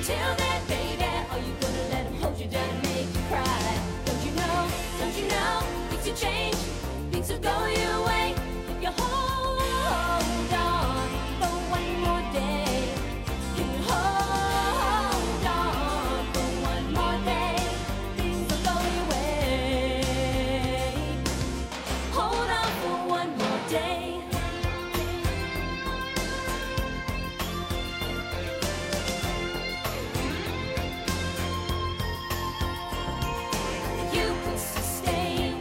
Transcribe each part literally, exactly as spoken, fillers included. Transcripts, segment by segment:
Until then, baby, are you gonna let him hold you down and make you cry? Don't you know, don't you know, things will change, things will go your way if you hold on for one more day. Can you hold on for one more day? Things will go your way. Hold on for one more day. You can sustain,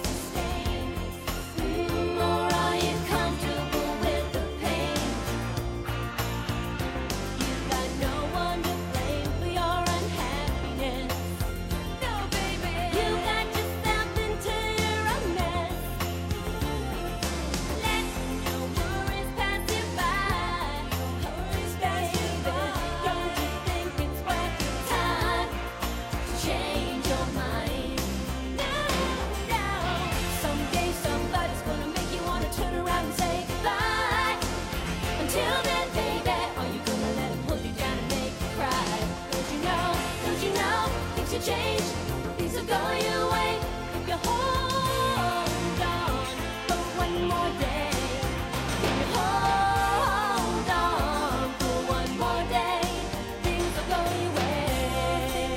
mm, or are you comfortable with the pain? You've got no one to blame for your unhappiness. No, baby. You got yourself into your own mess. Let no worries pass you by. Worries pass you by. Don't you think it's worth your time to change your mind? No, no. Someday somebody's gonna make you wanna turn around and say goodbye. Until then, baby, are you gonna let him hold you down and make you cry? Don't you know, don't you know, things will change, things will go your way if you hold on for one more day. If you hold on for one more day, things will go your way.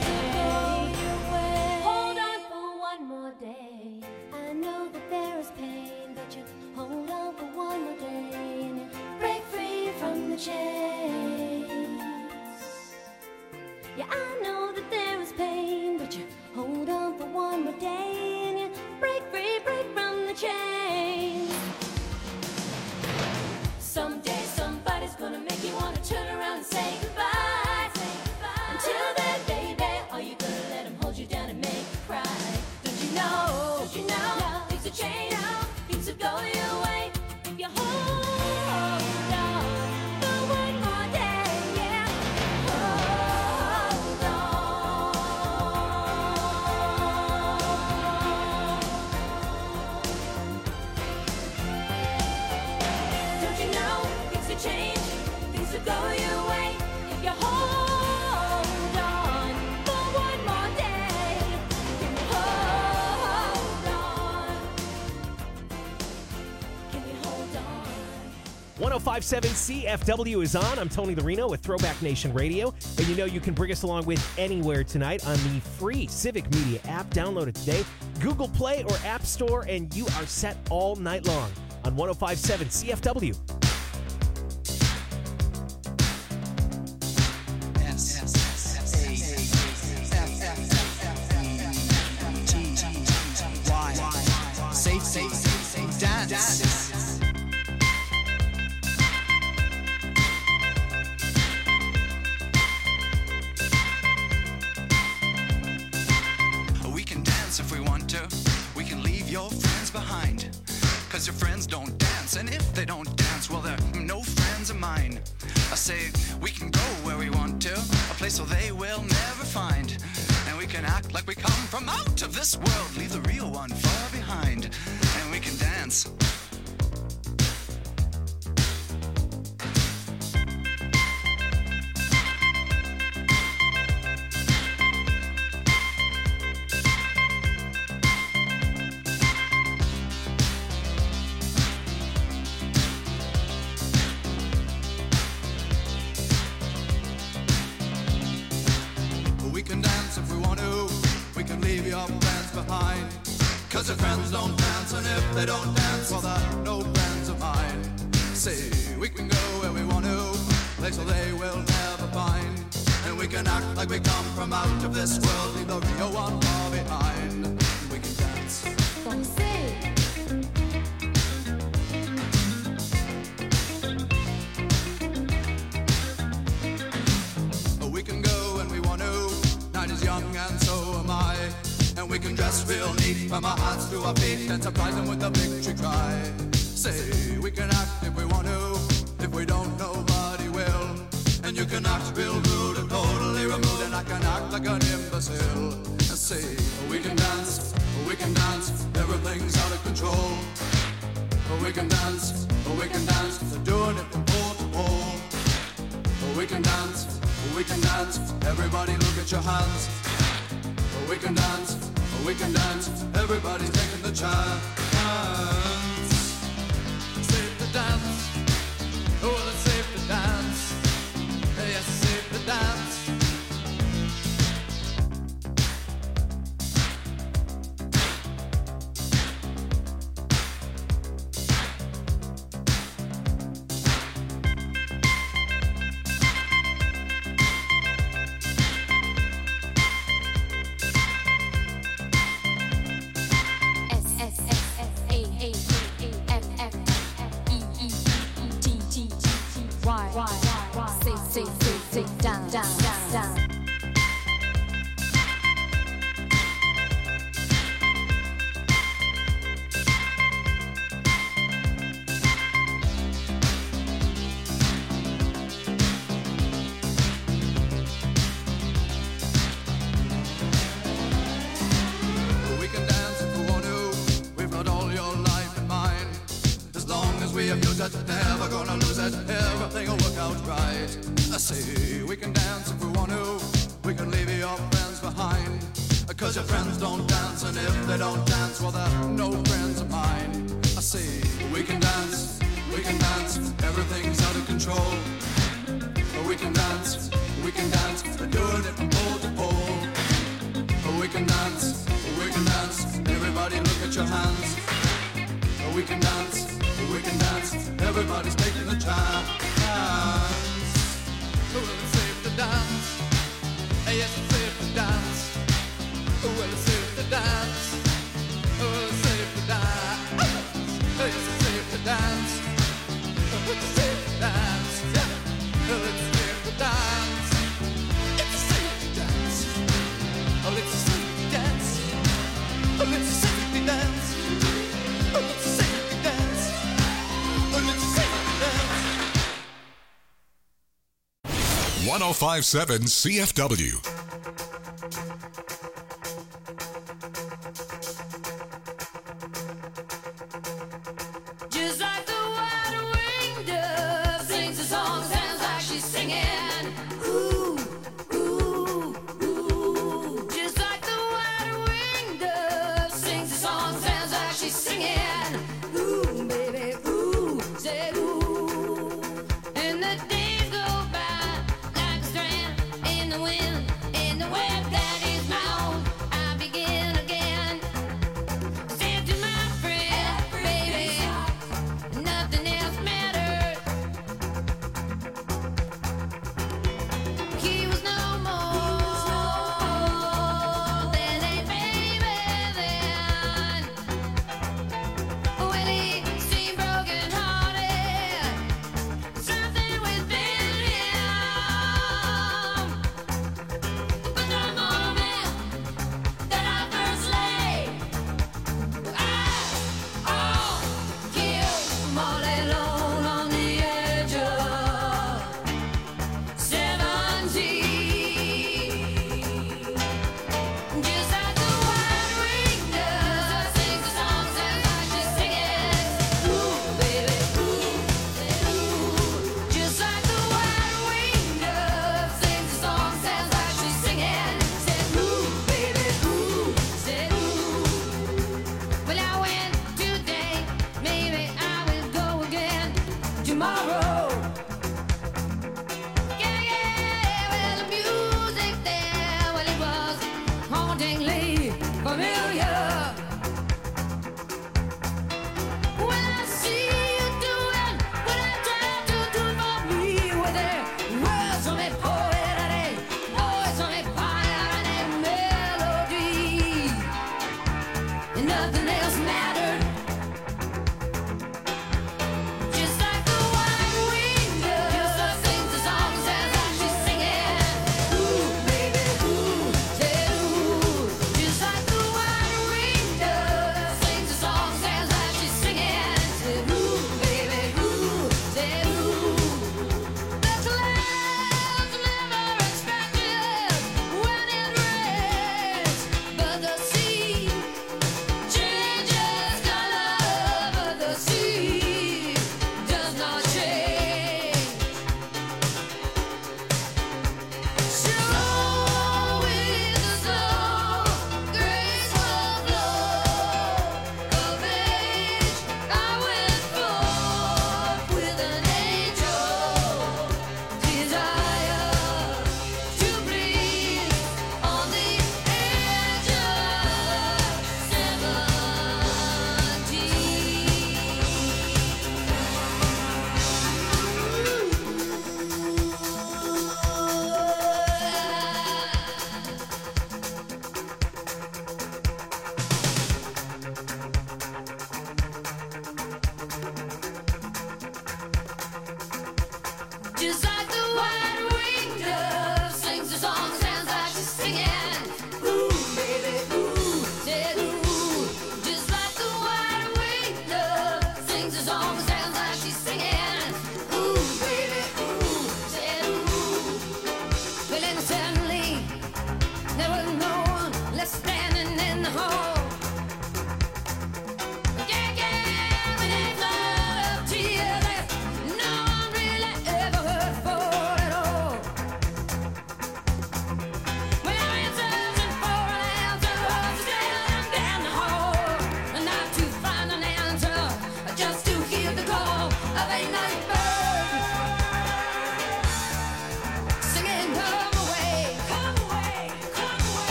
Hold on for one more day. I know that there is pain, but you hold on for one more day and you break free from the chains. Yeah, I know that there is pain, but you hold on for one more day and you break free, break from the chains. Someday somebody's gonna make you wanna turn around and say goodbye. Until then, baby, are you gonna let him hold you down and make you cry? Don't you know, don't you know, things will change, things will go your way if you hold on for one more day, yeah. Hold on. Don't you know, things will change, things will go your way if you hold on for one more day. Can you hold on? Can you hold on? one oh five point seven C F W is on. I'm Tony Larino with Throwback Nation Radio. And you know you can bring us along with anywhere tonight on the free Civic Media app. Download it today. Google Play or App Store, and you are set all night long on one oh five point seven C F W. Safe, safe, safe, dance. We can dance if we want to. We can leave your friends behind. Cause your friends don't dance, and if they don't dance, well, they're no friends of mine. I say we can go where we want to, a place where they will never find. And we can act like we come from out of this world, leave the real one far behind. And we can dance. We can dance if we want to. We can leave your friends behind. Cause your friends don't dance, and if they don't dance, well, they're no friends of mine. Say, we can go where we want to, place where they will never find. And we can act like we come from out of this world, leave the real one far behind. We can dance. We can go when we want to. Night is young and so am I. And we can dress real neat from our hearts to our feet and surprise them with a victory cry. Say, we can act if we want to. If we don't, nobody will. And you can act real rude and totally removed, and I can act like an imbecile. And say, we can dance, we can dance, everything's out of control. We can dance, we can dance, they're doing it from pole to pole. We can dance, we we can dance. Everybody look at your hands. We can dance, we can dance. Everybody's taking the chance. Safe to dance. Oh, it's safe to dance. Yes, it's safe to dance. Never gonna lose it, everything will work out right. I say we can dance if we want to. We can leave your friends behind. Cause your friends don't dance, and if they don't dance, well they're no friends of mine. I say we can dance, we can dance, everything's out of control. We can dance, we can dance, we're doing it from pole to pole. We can dance, we can dance, everybody look at your hands. We can dance, we can dance, everybody's taking the chance. Well, it's safe to dance. Yes, it's safe to dance. Well, it's safe to dance. Oh, it's safe to dance. Yes, it's safe to dance. It's safe to dance. Well, it's safe to dance. It's safe to dance. Oh, it's safe to dance. Oh, it's safe to dance. Oh, it's safe to dance. Oh, it's safe to dance. one oh five point seven C F W. Just like the wide-winged dove sings a song, sounds like she's singing. Ooh, ooh, ooh. Just like the wide-winged dove sings a song, sounds like she's singing. Ooh, baby, ooh, say ooh. And the days go by like a strand in the wind.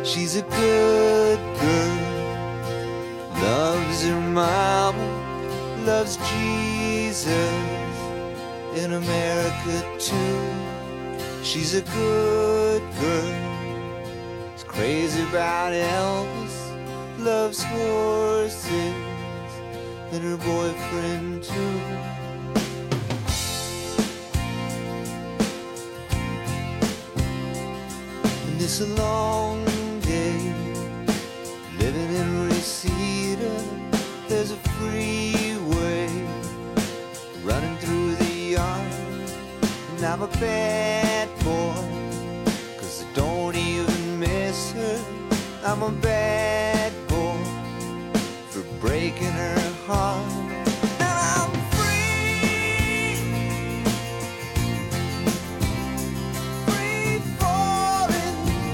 She's a good girl, loves her mama, loves Jesus in America too. She's a good girl, is crazy about Elvis, loves horses and her boyfriend too. And it's a long day living in Reseda. There's a freeway running through the yard, and I'm a bad boy, 'cause I don't even miss her. I'm a bad boy for breaking her heart. And I'm free, free falling.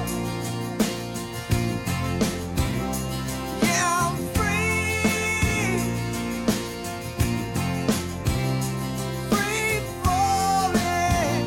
Yeah, I'm free, free falling.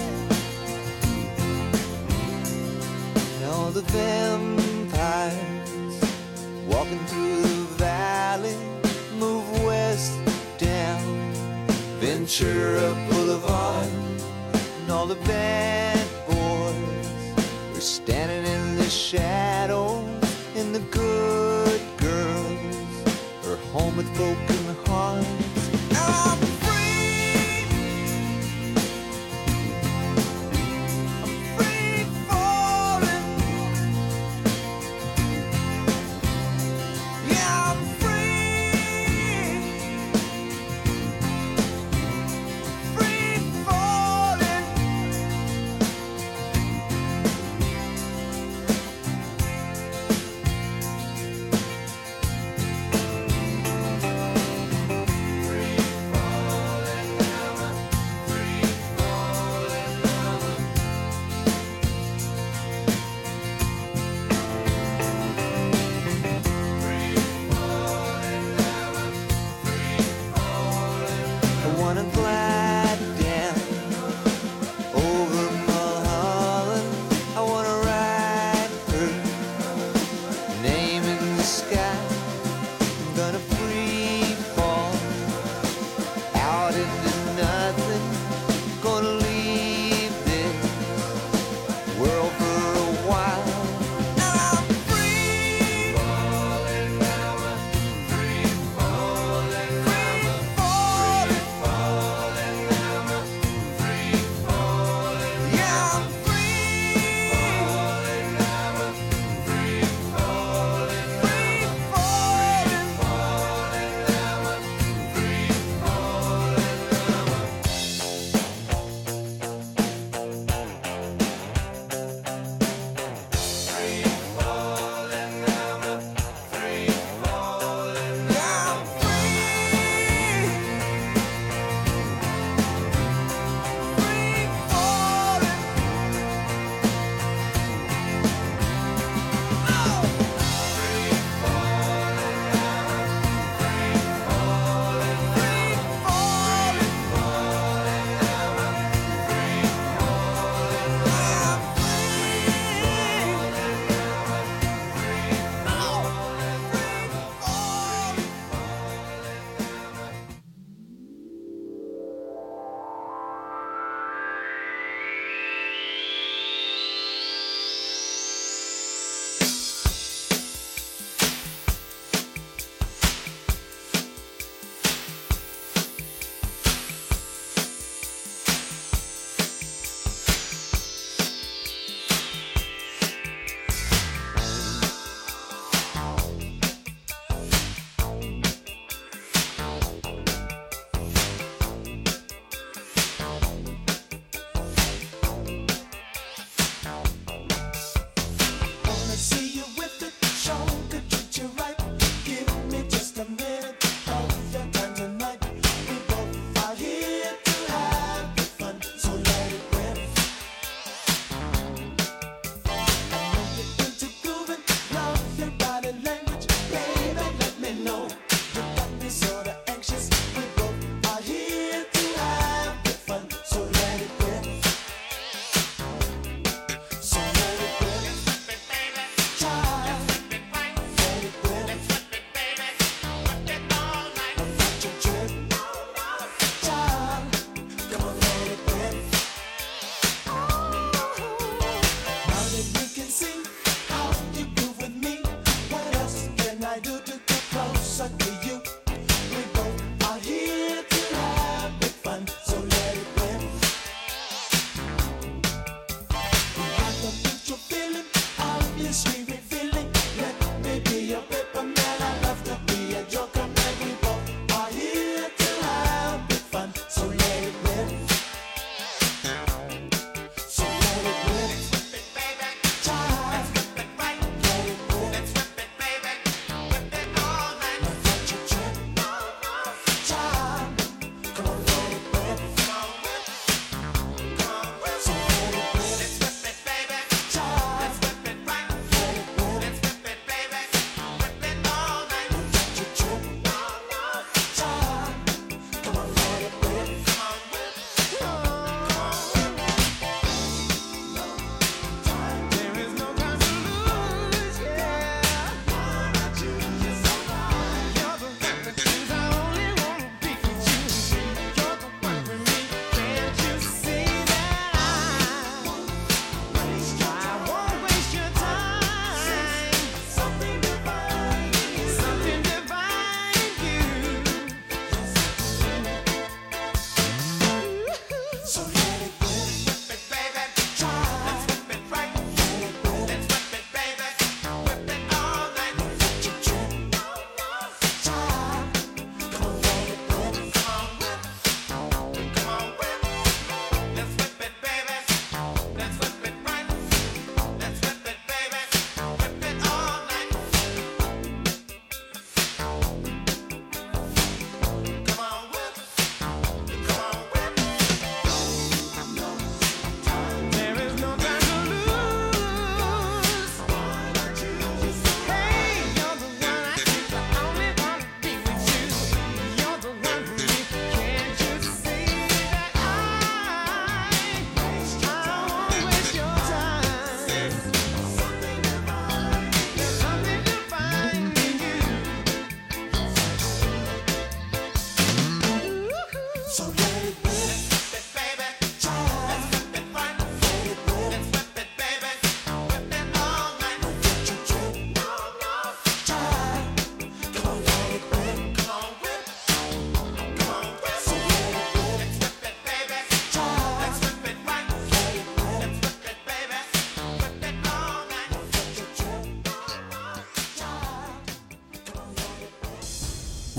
And all the vampires walking through the valley move west down Ventura Boulevard, and all the bad boys are standing in the shadows, and the good girls are home with broken hearts. I'm free, I'm free falling. Yeah, I'm free, free falling.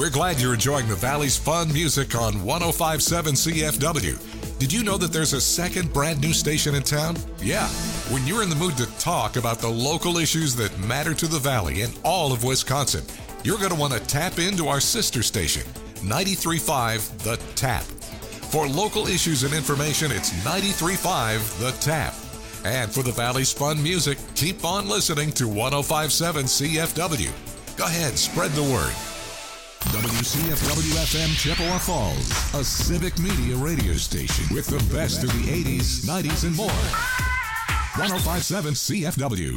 We're glad you're enjoying the Valley's fun music on one oh five point seven C F W. Did you know that there's a second brand new station in town? Yeah. When you're in the mood to talk about the local issues that matter to the Valley and all of Wisconsin, you're going to want to tap into our sister station, ninety-three point five The Tap. For local issues and information, it's ninety-three point five The Tap. And for the Valley's fun music, keep on listening to one oh five point seven C F W. Go ahead, spread the word. W C F W F M Chippewa Falls, a civic media radio station with the best of the eighties, nineties, and more. one oh five point seven C F W.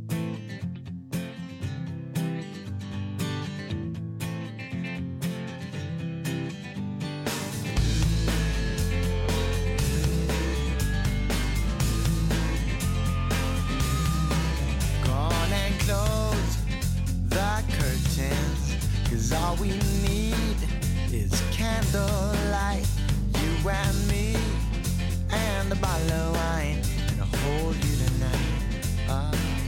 Gone and close the curtains, 'cause all we need is candlelight. You and me and a bottle of wine, and I'll hold you tonight. Uh,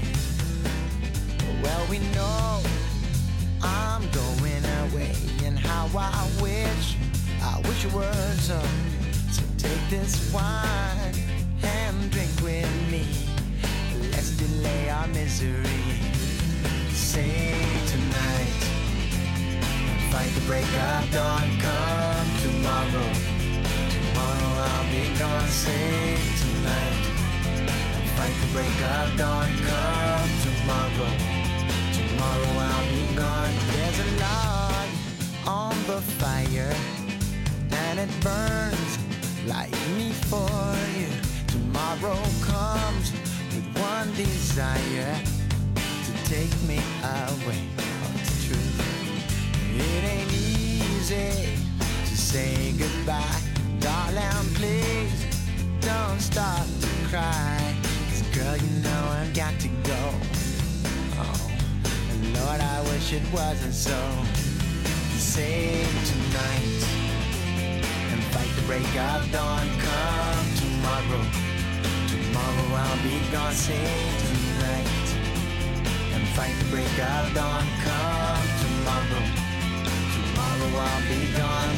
well, we know I'm going away, and how I wish, I wish it were so. So take this wine and drink with me. Let's delay our misery. Say tonight, fight the break of dawn. Come tomorrow, tomorrow I'll be gone. Say tonight, fight the break of dawn. Come tomorrow, tomorrow I'll be gone. There's a log on the fire, and it burns like me for you. Tomorrow comes with one desire, to take me away. Oh, it's true. It ain't easy to say goodbye. Darling, please don't start to cry. 'Cause girl, you know I've got to go. Oh, and Lord, I wish it wasn't so. Save tonight and fight the break of dawn. Come tomorrow, tomorrow I'll be gone. Save tonight and fight the break of dawn. Come tomorrow, tomorrow I'll be gone.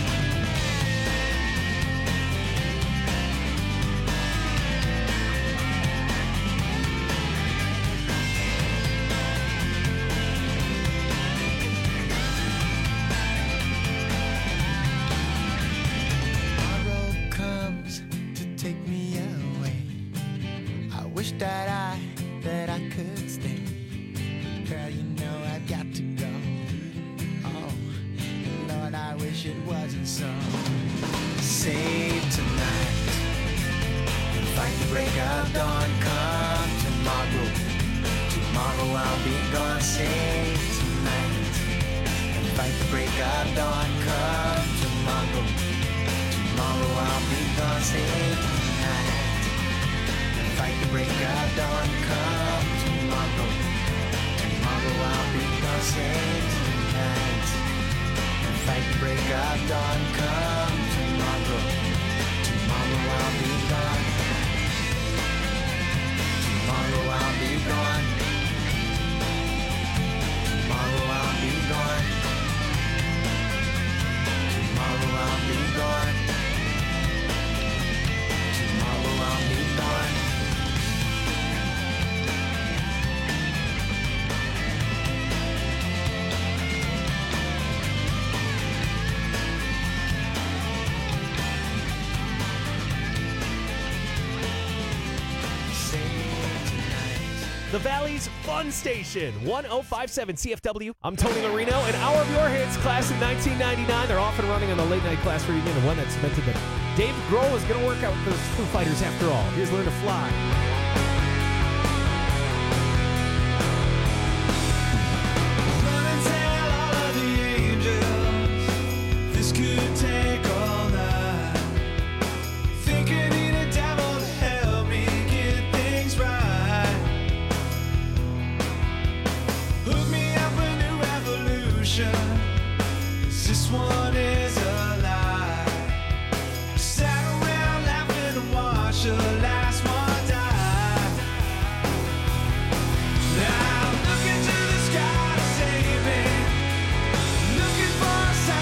Tomorrow comes to take me away. I wish that I, that I could stay. Girl, you know I've got to go. Oh, Lord, I wish it wasn't so. Save tonight and fight the break of dawn. Come tomorrow, tomorrow I'll be gone. Save tonight and fight the break of dawn. Come tomorrow, tomorrow I'll be gone. Save tonight and fight the break of dawn. Come tomorrow, tomorrow I'll be gone. Save tonight and fight the break of dawn. Come tomorrow, tomorrow I'll be gone. Tomorrow I'll be gone. Tomorrow I'll be gone. Tomorrow I'll be gone. Tomorrow I'll be gone. The Valley's fun station, one oh five point seven C F W. I'm Tony Marino, an hour of your hits, class of nineteen ninety-nine. They're off and running on the late night class reunion, the one that cemented that Dave Grohl is going to work out with those Foo Fighters after all. Here's Learn to Fly. Run and tell all of the angels, this could take all night. Think I need a devil to help me get things right. Hook me up a new revolution, 'cause this one is a lie. Sat around laughing and watched the last one die. Now I'm looking to the sky to save me, looking for a sign.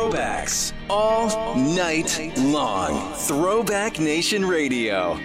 Throwbacks all night long. Throwback Nation Radio.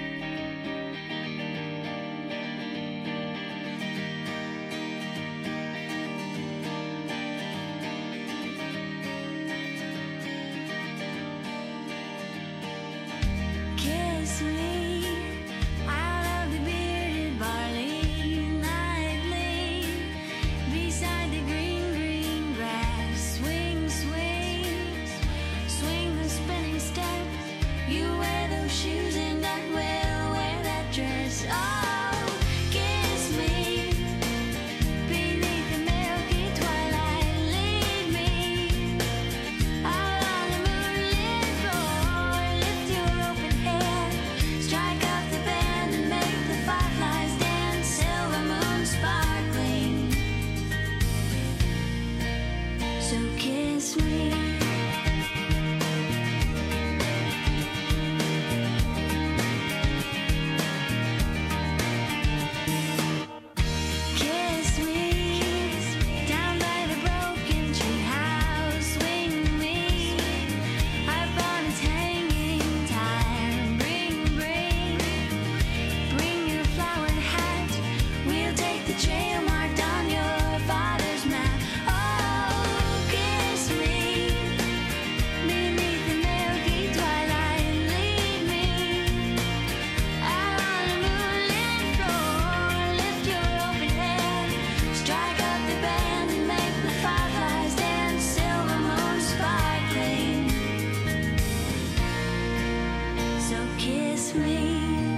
Kiss me out of the bearded barley nightly beside the green, green grass. Swing, swing, swing the spinning step. You wear those shoes and I will wear that dress. Oh, kiss me beneath the milky twilight. Lead me out on the moonlit floor. Lift your open hair, strike up the band and make the fireflies dance. Silver moon sparkling, so kiss me. Kiss me down by the broken tree house. Swing me up on its hanging tire. Bring, bring, bring your flowered hat. We'll take the trail marked on your father's map. Oh, kiss me beneath the milky twilight. Lead me out on the moonlit floor. Lift your open hair, strike up the band and make the fireflies dance. Silver moon sparkling, so kiss me.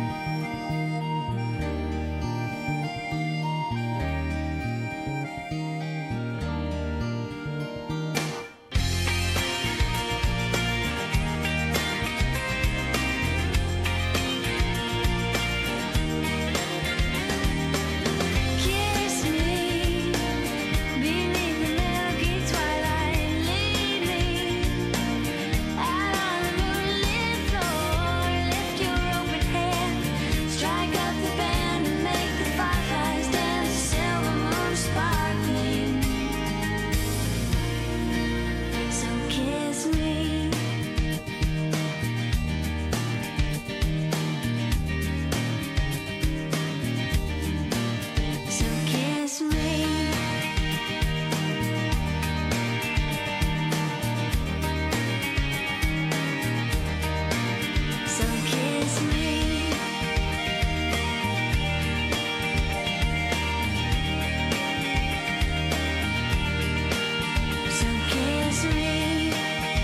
Kiss me beneath the milky twilight. Lead me out on the moonlit floor. Lift your open hair, strike up the band and make the fireflies dance. Silver moon sparkling, so kiss me. So kiss me. So kiss me. So kiss me.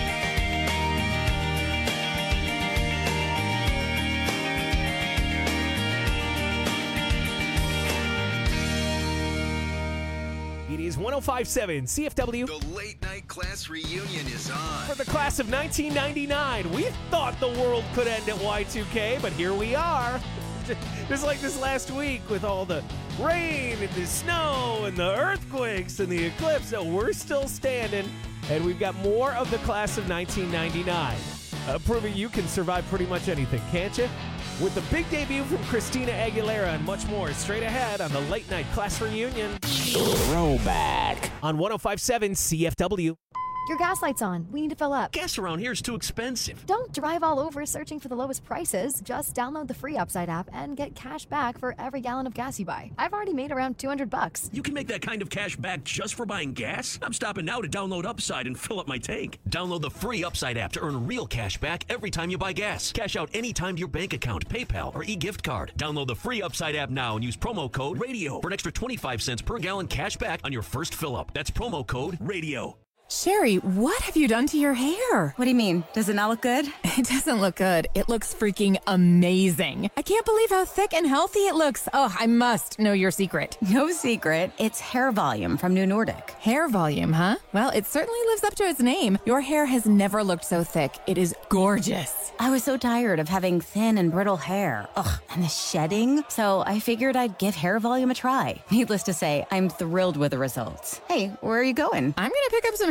It is one oh five point seven C F W. The late night class reunion is on. For the class of nineteen ninety-nine, we thought the world could end at Y two K, but here we are. Just like this last week with all the rain and the snow and the earthquakes and the eclipse, so we're still standing, and we've got more of the class of nineteen ninety-nine. Uh, proving you can survive pretty much anything, can't you? With the big debut from Christina Aguilera and much more straight ahead on the late night class reunion. Throwback on one oh five point seven C F W. Your gas light's on. We need to fill up. Gas around here is too expensive. Don't drive all over searching for the lowest prices. Just download the free Upside app and get cash back for every gallon of gas you buy. I've already made around two hundred bucks. You can make that kind of cash back just for buying gas? I'm stopping now to download Upside and fill up my tank. Download the free Upside app to earn real cash back every time you buy gas. Cash out anytime to your bank account, PayPal, or e-gift card. Download the free Upside app now and use promo code RADIO for an extra twenty-five cents per gallon cash back on your first fill up. That's promo code RADIO. Sherry, what have you done to your hair? What do you mean? Does it not look good? It doesn't look good. It looks freaking amazing. I can't believe how thick and healthy it looks. Oh, I must know your secret. No secret. It's hair volume from New Nordic. Hair volume, huh? Well, it certainly lives up to its name. Your hair has never looked so thick. It is gorgeous. I was so tired of having thin and brittle hair. Ugh, and the shedding. So I figured I'd give hair volume a try. Needless to say, I'm thrilled with the results. Hey, where are you going? I'm going to pick up some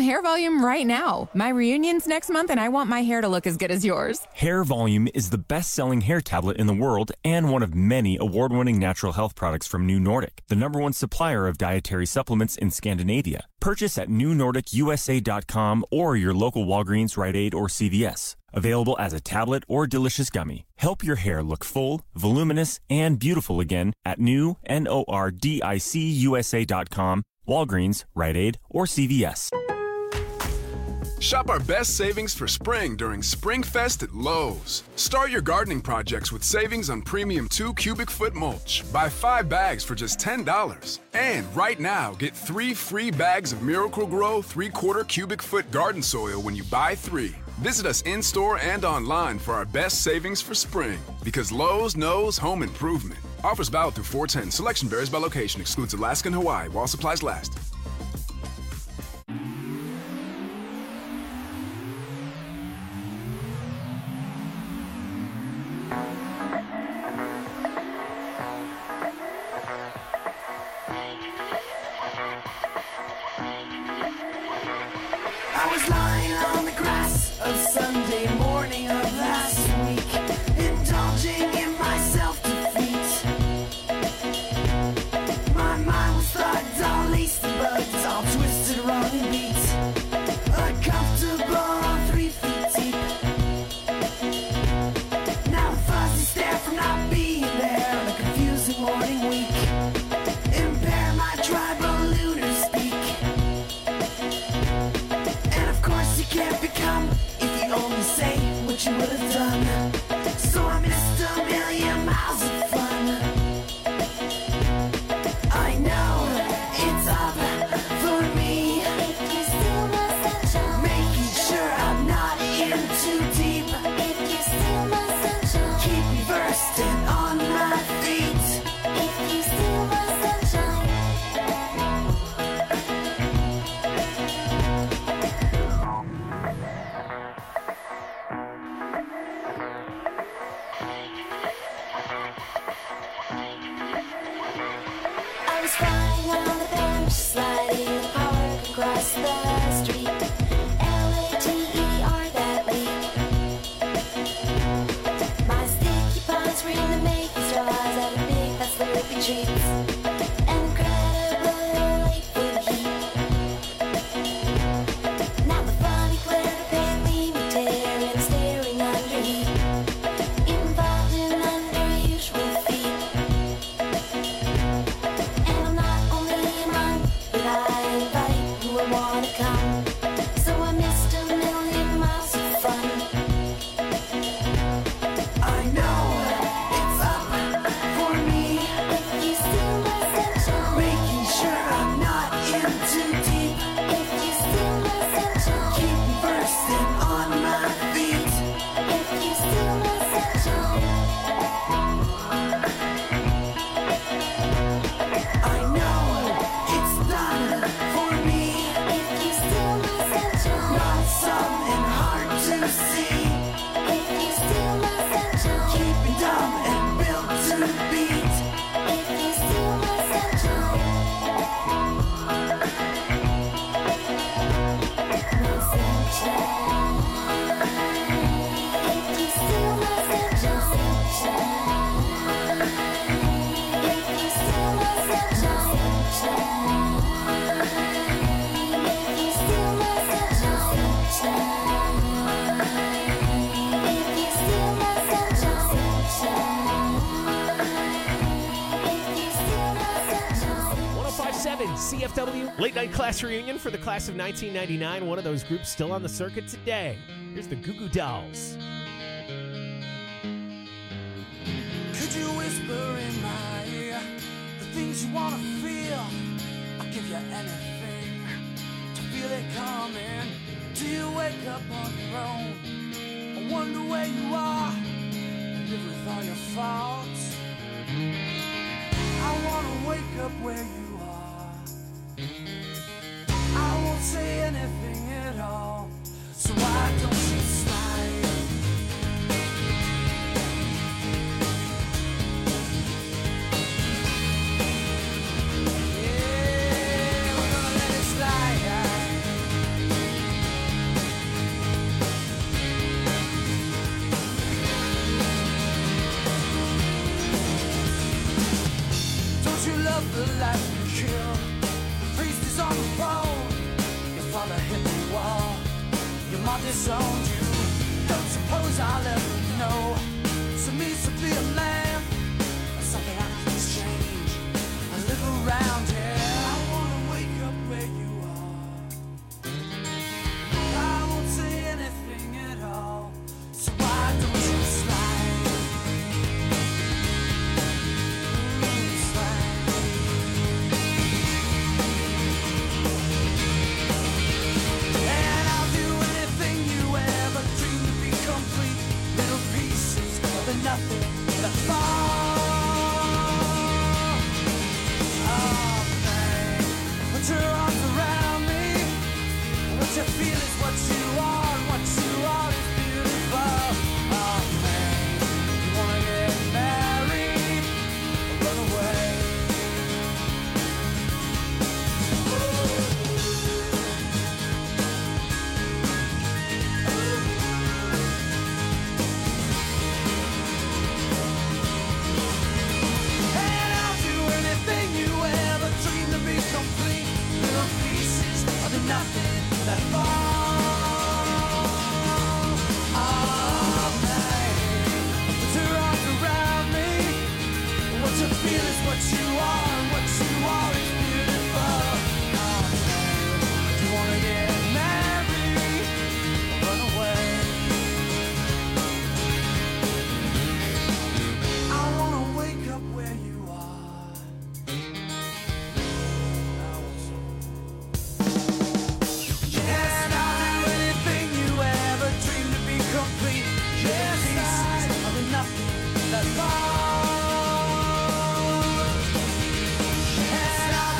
Hair Volume right now. My reunion's next month, and I want my hair to look as good as yours. Hair Volume is the best-selling hair tablet in the world and one of many award-winning natural health products from New Nordic, the number one supplier of dietary supplements in Scandinavia. Purchase at new nordic u s a dot com or your local Walgreens, Rite Aid, or C V S. Available as a tablet or delicious gummy. Help your hair look full, voluminous, and beautiful again at new nordic u s a dot com, Walgreens, Rite Aid, or C V S. Shop our best savings for spring during SpringFest at Lowe's. Start your gardening projects with savings on premium two cubic foot mulch. Buy five bags for just ten dollars. And right now, get three free bags of Miracle-Gro three-quarter cubic foot garden soil when you buy three. Visit us in-store and online for our best savings for spring. Because Lowe's knows home improvement. Offers valid through four ten. Selection varies by location. Excludes Alaska and Hawaii while supplies last. I was lying on the grass of Sunday morning of last week, indulging in my self-defeat. My mind was thugged, all laced and bugged, all twisted, wrong and beat. Uncomfortable, three feet deep. Now the fuzzy stare from not being there on a confusing morning week. Impair my tribal lunar speak. And of course you can't become if you only say what you would have done. So I missed a million miles of fun. I know it's up for me, making sure I'm not in too deep. Keep me versed and on my feet. I was flying on the bench, sliding the park across the street. L A T E R, that leap. My sticky palms were in the making straws out of big fat slurpy treats. Incredible liquid heat. Now the funny glare of pain leave me tearing, staring under heat. Involved in unusual feet. And I'm not only a monk, but I invite who I wanna come. So I missed a million miles of fun. I know it's up for me, If you steal my sunshine, making sure I'm not in too deep. if you steal my sunshine, Keep me versed and on my feet. if you steal my sunshine, I know it's done for me. if you steal my sunshine, Not something hard to see. if you steal my sunshine, Keep me dumb and built to beat. if you steal my sunshine, my sunshine, if you steal my sunshine, if you steal my sunshine, if you steal my sunshine, if you steal my sunshine, if you steal my sunshine. one oh five point seven C F W, late night class reunion for the class of nineteen ninety-nine. One of those groups still on the circuit today. Here's the Goo Goo Dolls. Could you whisper in my ear the things you wanna feel? I'll give you anything to feel it coming. Do you wake up on your own? I wonder where you are and live with all your faults. I wanna wake up where you are. I won't say anything at all. So why don't you slide? Yeah, we're gonna let it slide. the life you killed. The priest is on the throne. Your father hit the wall. Your mom disowned you. Don't suppose I'll ever know. So means to be a man, or something I can change. I live around here. I wanna wake up where you are. I won't say anything at all. So why don't you slide? Ooh, slide. And I'll do anything you ever dreamed to be complete. Little pieces of the nothing that fall. Oh, man. Put your arms around me. What you feel is what you are, and what you are is beautiful. Oh, man. You wanna get married or run away? And I'll do anything you ever dreamed to be complete. Little pieces of the nothing that fall. Oh, man. Put your arms around me. What you feel is what you are, and what you are is beautiful. Oh, man. Do you wanna get married or run away? I wanna wake up where you are. And I'll do anything you ever dreamed to be complete. Yes, pieces of the nothing that falls. And I'll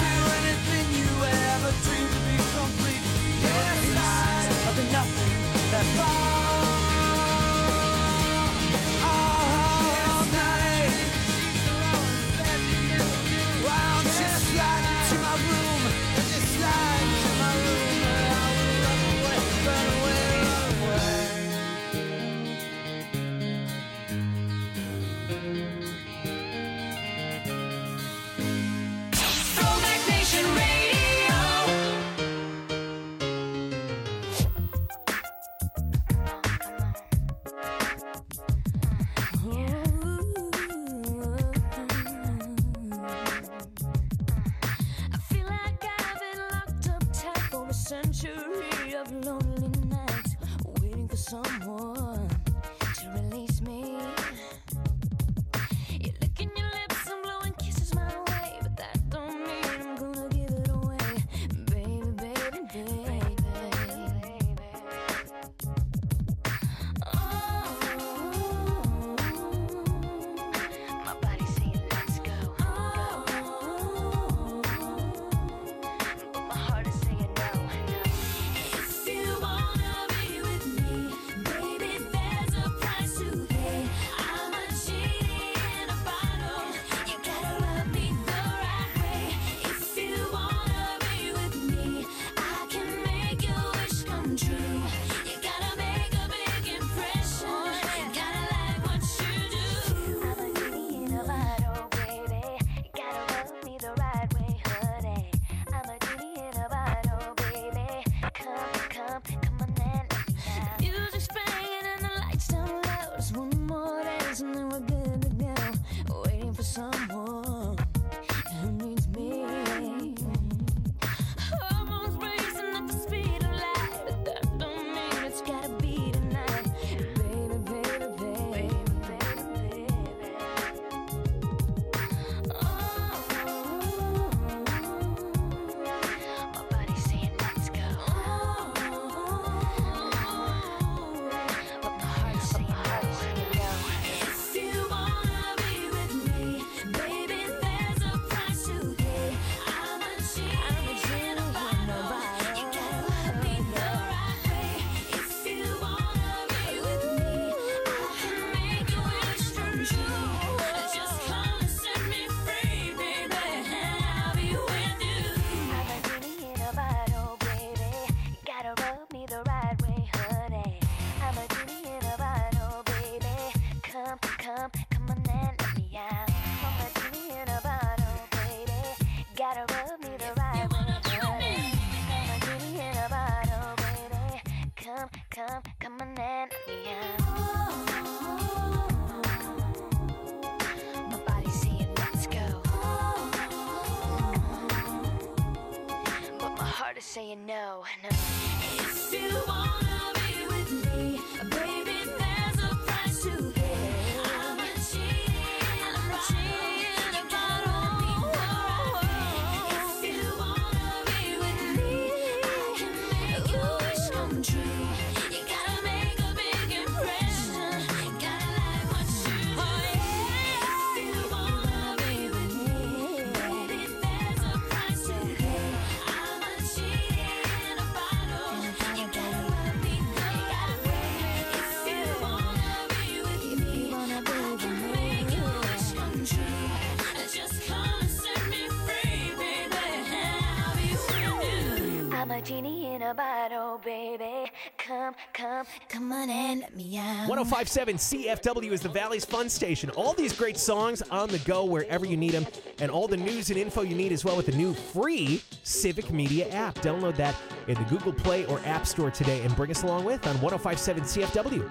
saying no, no. If you wanna be with me, baby, there's a price to pay. I'm a cheating, I'm a cheating about all. If you wanna be with me, I can make your wish come true. You gotta make a big impression. Gotta like what you do. If you wanna be with me, baby, there's a price to pay. I'm a cheating about all. You gotta let me know. If you wanna be with me, I can make your wish come true. Just come and set me free, baby. I'll be with you. I'm a genie in a bottle, baby. Come, come, come on and let me out. one oh five point seven C F W is the Valley's Fun Station. All these great songs on the go wherever you need them, and all the news and info you need as well with the new free Civic Media app. Download that in the Google Play or App Store today and bring us along with on one oh five point seven C F W.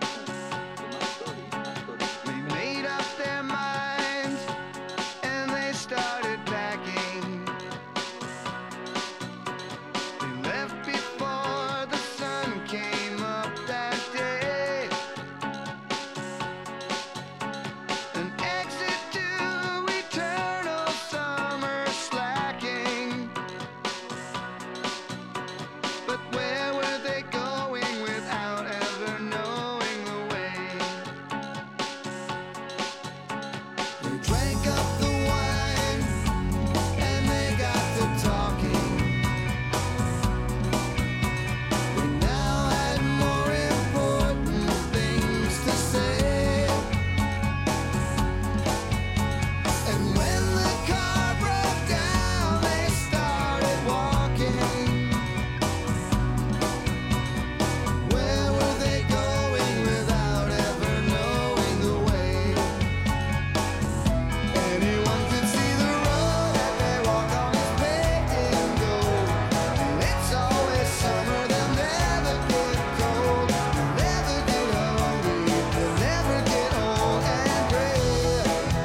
Made up their minds and they started packing. They left before the sun came up that day. An exit to eternal summer slacking. But where were they going without ever knowing the way? They drank up the wine and they got to talking. They now had more important things to say. And when the car broke down, they started walking. Where were they going without ever knowing the way? Anyone could see the road that they walk on is paved in gold. And it's always summer, they'll never get cold. They'll never get hungry, they'll never get old and gray.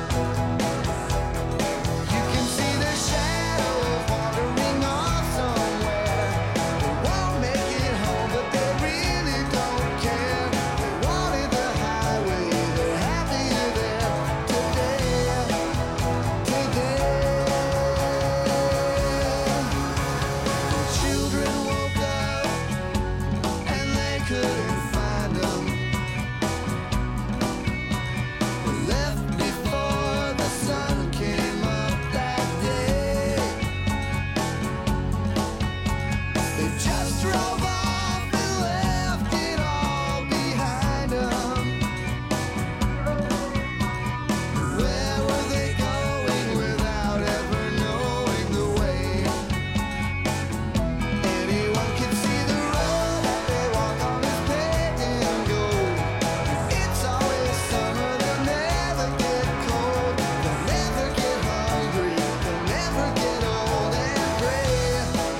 You can see their shadows wandering off somewhere. They won't make it home, but they really don't care. They wanted the highway, they're happier there today. Today. The children woke up and they couldn't find them. They left before the sun came up that day. They just drove off and left it all behind them. Where were they going without ever knowing the way? Anyone can see the road that they walk on is paved in gold. It's always summer, they'll never get cold. They'll never get hungry, they'll never get old and gray.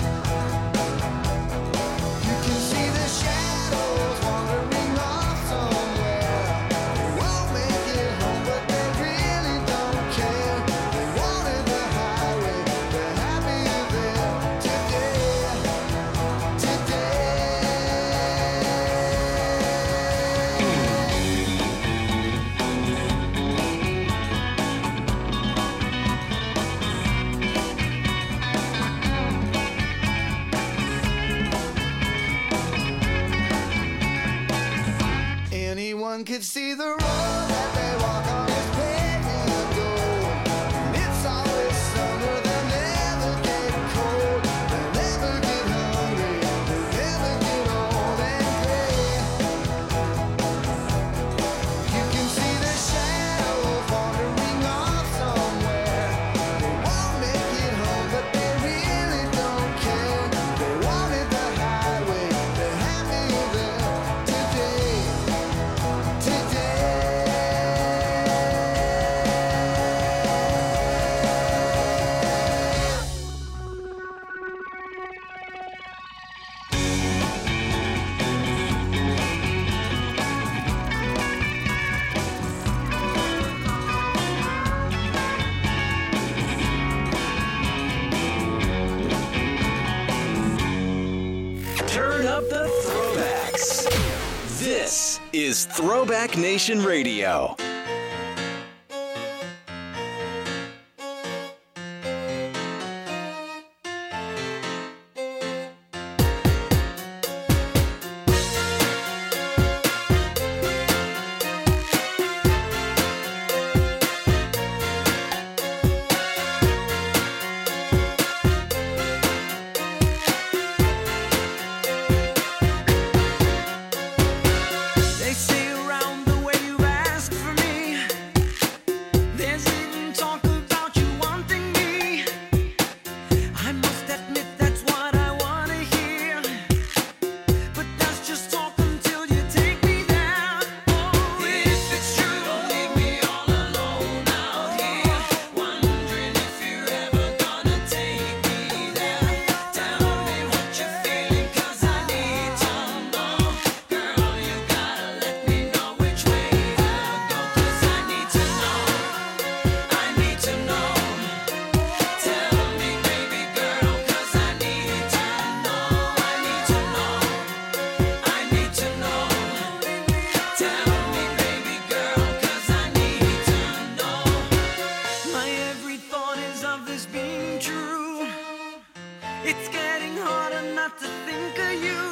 You can see the shadows wandering off somewhere. They won't make it home, but they really don't care. They wanted the highway, they're happier there today. Today. Anyone could see the road that they walk on is paved in gold. And it's always summer, they'll never get cold. They'll never get hungry, they'll never get old and gray. You can see the shadows wandering off somewhere. They won't make it home, but they really don't care. They wanted the highway, they're happier there today. Today. up the throwbacks. This is Throwback Nation Radio. They say around the way you've asked for me. There's even talk about you wanting me. I must admit that's what I wanna hear. But that's just talk until you take me there. Oh, if it's true, don't leave me all alone out here, wondering if you're ever gonna take me there. Tell me what you're feeling, 'cause I need to know. Girl, you gotta let me know which way to go, 'cause I need to know. I need to know. Tell me, baby girl, 'cause I need to know. I need to know. I need to know. Tell me, baby girl, 'cause I need to know. My every thought is of this being true. It's getting harder not to think of you.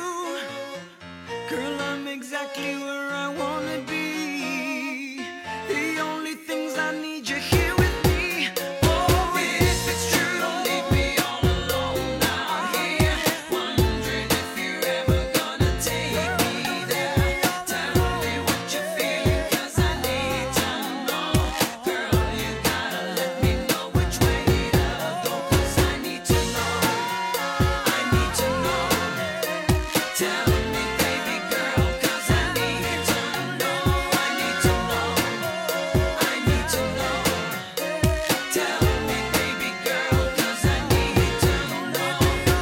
Girl, I'm exactly where I wanna be. The only things I need you here with me. Oh, if it's true, don't leave me all alone out here, wondering if you're ever gonna take me there. Tell me what you're feeling, 'cause I need to know. Girl, you gotta let me know which way to go, 'cause I need to know. I need to know. Tell me, baby girl, 'cause I need to know. I need to know. I need to know. Tell me, baby girl, 'cause I need to know.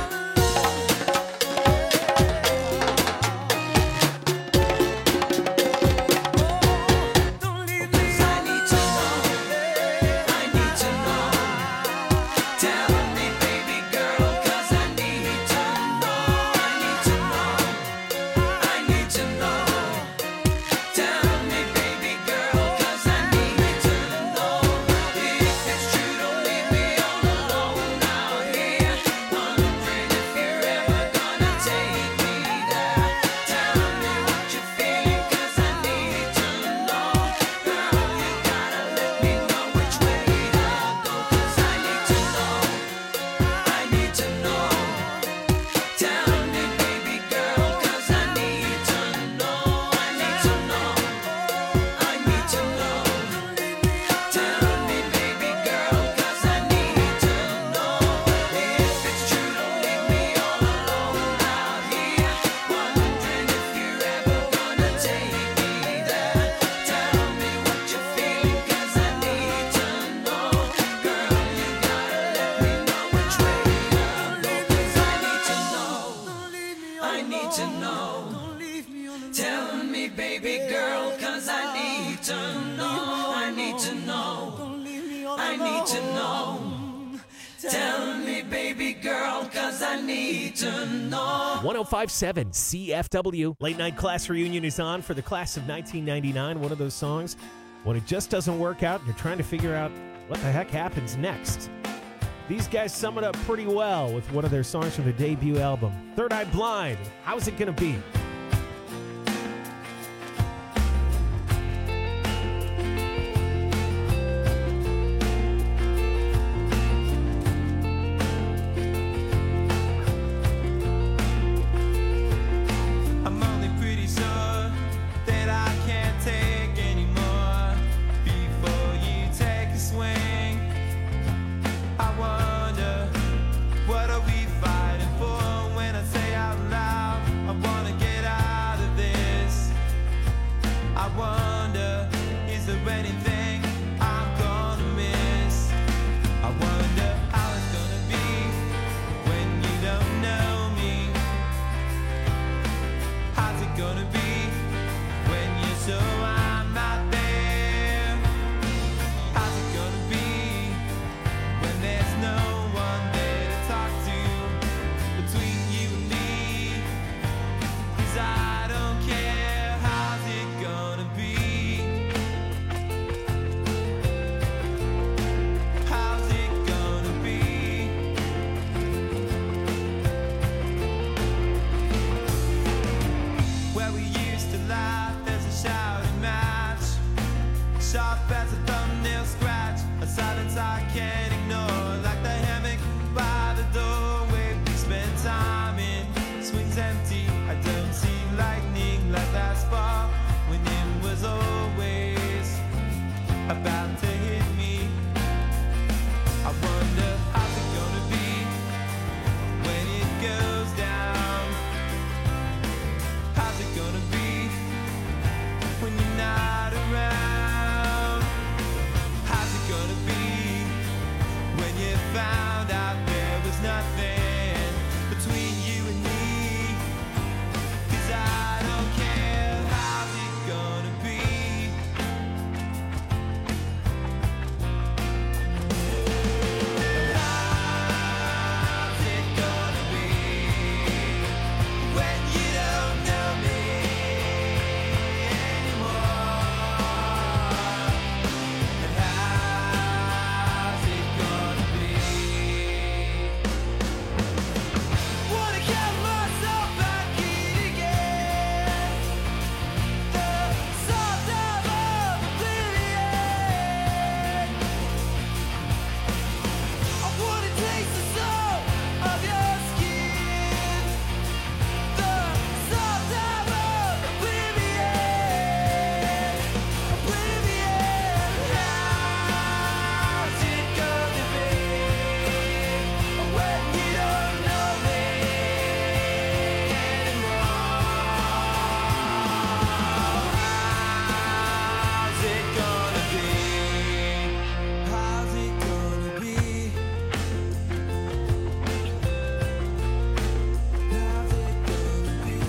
Don't leave me. 'Cause I need to know. I need to know. Tell me, baby girl, 'cause I need to know. I need to know. I need to know. Tell me, baby girl, 'cause I need to know. If it's true, don't leave me all alone out here, wondering if you're ever gonna take me there. Tell me what you're feeling, 'cause I need to know. Girl, you gotta let me know which way to go, 'cause I need to know. I need to know. Tell me, baby girl, 'cause I need to know. I need to know. I need to know. Tell me, baby girl, 'cause I need to know. If it's true, don't leave me all alone out here, wondering if you're ever gonna take me there. Tell me what you're feeling, 'cause I need to know. Girl, you gotta let me know which way to go, 'cause I need to know. I need to know. Tell me, baby girl, 'cause I need to know. I need to know. I need to know. Tell me, baby girl, 'cause I need to know. one oh five point seven C F W. Late Night Class Reunion is on for the class of nineteen ninety-nine. One of those songs when it just doesn't work out, you're trying to figure out what the heck happens next. These guys sum it up pretty well with one of their songs from the debut album, Third Eye Blind. How's it gonna be? I'm only pretty sure that I can't take anymore before you take a swing. I wonder, what are we fighting for? When I say out loud, I wanna get found out there was nothing between you and me. 'Cause I don't care how's it gonna be. How's it gonna be when you don't know me anymore? And how's it gonna be? Wanna get myself back in again. The soft of oblivion. I wanna taste the soul of your skin. The soft of oblivion. Oblivion. How's it gonna be when you don't know me How's it gonna be? How's it gonna be? How's it gonna be?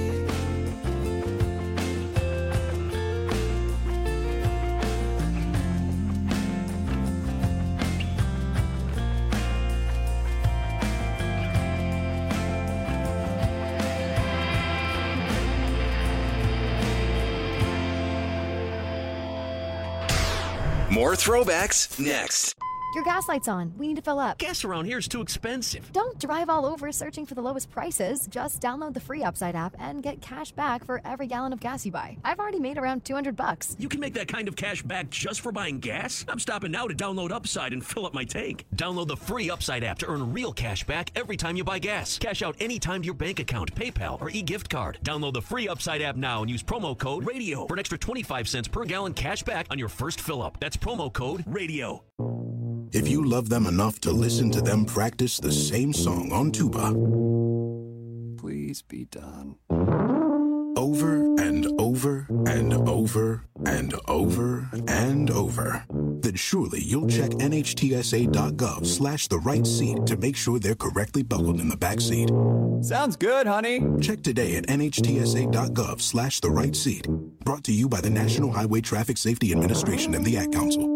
More throwbacks next. Your gas light's on. We need to fill up. Gas around here is too expensive. Don't drive all over searching for the lowest prices. Just download the free Upside app and get cash back for every gallon of gas you buy. I've already made around two hundred bucks. You can make that kind of cash back just for buying gas? I'm stopping now to download Upside and fill up my tank. Download the free Upside app to earn real cash back every time you buy gas. Cash out anytime to your bank account, PayPal, or e-gift card. Download the free Upside app now and use promo code RADIO for an extra twenty-five cents per gallon cash back on your first fill up. That's promo code RADIO. If you love them enough to listen to them practice the same song on tuba, Please be done. over and over and over and over and over, then surely you'll check nhtsa.gov slash the right seat to make sure they're correctly buckled in the back seat. Sounds good, honey. Check today at nhtsa.gov slash the right seat. Brought to you by the National Highway Traffic Safety Administration and the Ad Council.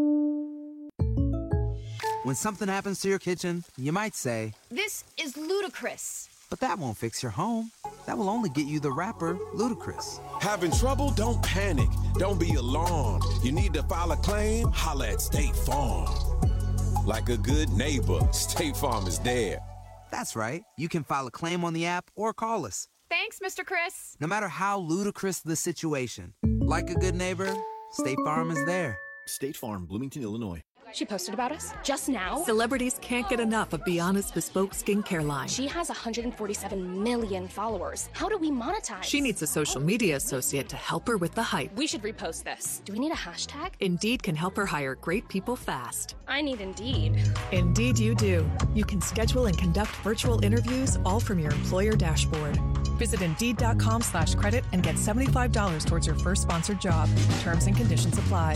When something happens to your kitchen, you might say, This is ludicrous. but that won't fix your home. That will only get you the rapper, Ludacris. Having trouble? Don't panic. Don't be alarmed. You need to file a claim? Holla at State Farm. Like a good neighbor, State Farm is there. That's right. You can file a claim on the app or call us. Thanks, Mister Chris. No matter how ludicrous the situation, like a good neighbor, State Farm is there. State Farm, Bloomington, Illinois. She posted about us just now. Celebrities can't get enough of Be Honest Bespoke skincare line. She has one hundred forty-seven million followers. How do we monetize? She needs a social media associate to help her with the hype. We should repost this. Do we need a hashtag? Indeed can help her hire great people fast. I need Indeed. Indeed you do. You can schedule and conduct virtual interviews all from your employer dashboard. Visit Indeed.com slash credit and get seventy-five dollars towards your first sponsored job. Terms and conditions apply.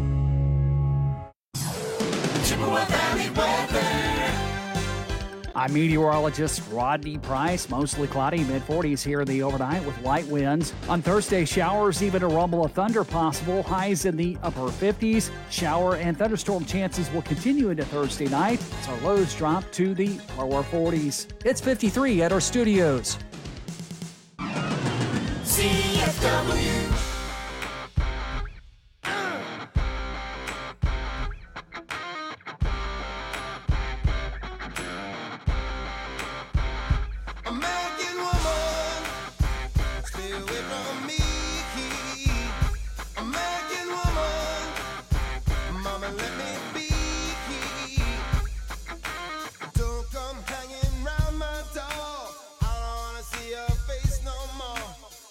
Chippewa Valley weather. I'm meteorologist Rodney Price. Mostly cloudy, mid forties here in the overnight with light winds. On Thursday, showers, even a rumble of thunder possible. Highs in the upper fifties. Shower and thunderstorm chances will continue into Thursday night as our lows drop to the lower forties. It's fifty-three at our studios. C F W.